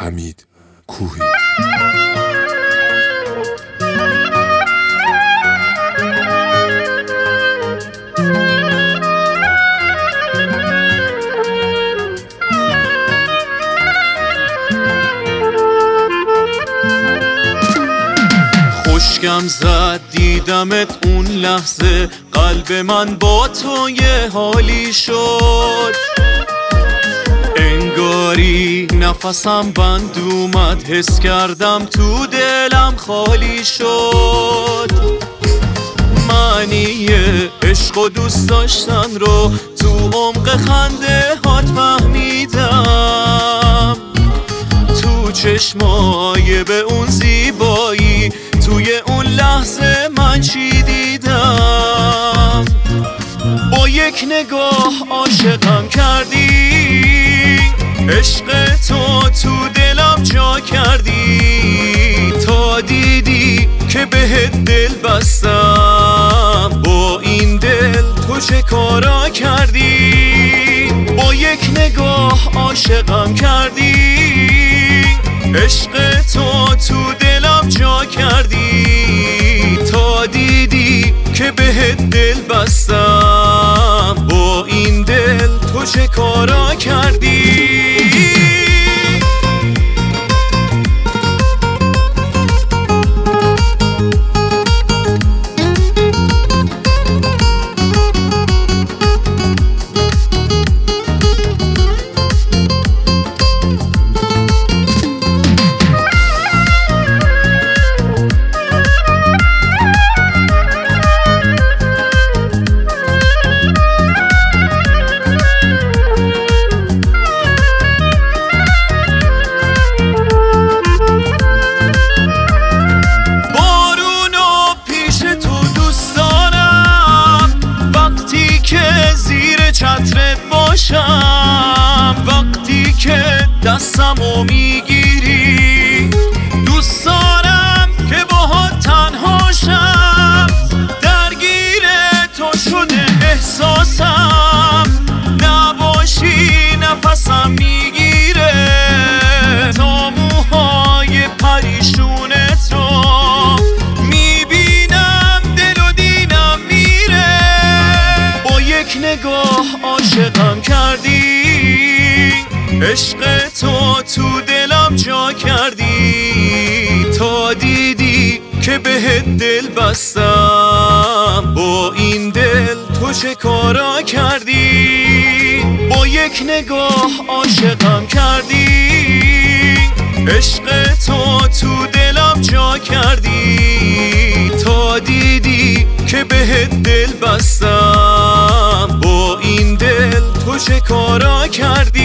حمید کوهی. خوشگم زد دیدمت اون لحظه، قلب من با تو یه حالی شد، انگاری نفسم بند اومد، حس کردم تو دلم خالی شد. معنی عشق و دوست داشتن رو تو عمق خنده هات فهمیدم، تو چشمای به اون زیبایی، توی اون لحظه من چی دیدم. با یک نگاه عاشقم کردی، عشق تو دلم جا کردی، تا دیدی که بهت دل بستم. با این دل تو چه کارا کردی؟ با یک نگاه عاشقم کردی، عشق تو دلم جا کردی، تا دیدی که بهت دل بستم. با این دل تو چه کارا کردی؟ چترت باشم وقتی که دستمو میگیری، دوست دارم که باهات تنها شم، درگیر تو شده احساسم، نباشی نفسم میگیره، تا موهای پریشونت رو میبینم دل و دینم میره. با یک نگاه عاشقم کردی، عشق تو دلم جا کردی، تا دیدی که بهت دل بستم. با این دل تو چه کارا کردی؟ با یک نگاه عاشقم کردی، عشق تو دلم جا کردی، تا دیدی که بهت دل بستم. با این دل تو چه کارا کردی؟